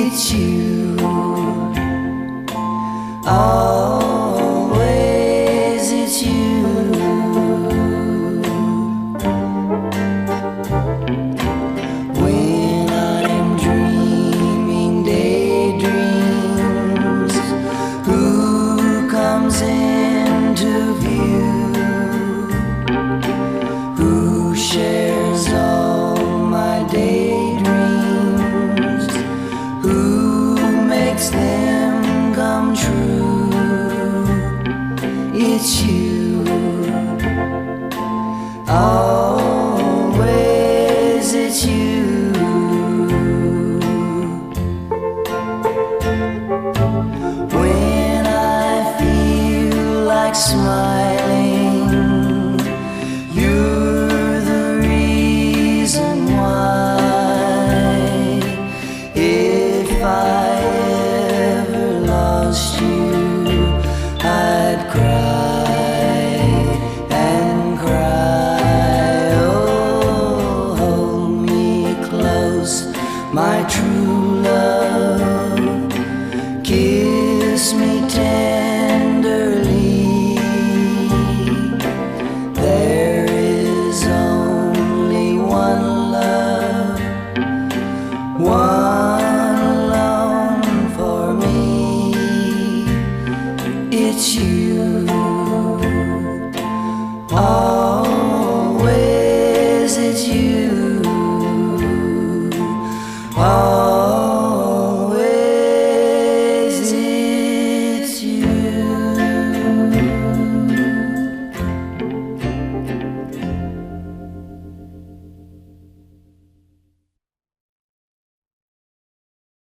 It's you, always it's you. When I'm dreaming daydreams, who comes into view? Who shares all my daydreams? Who makes them come true? It's you, always it's you. When I feel like smiling, you're the reason why. If I ever lost you, I'd cry and cry. Oh, hold me close, my true love. Kiss me tenderly. There is only one love, one alone for me. It's you.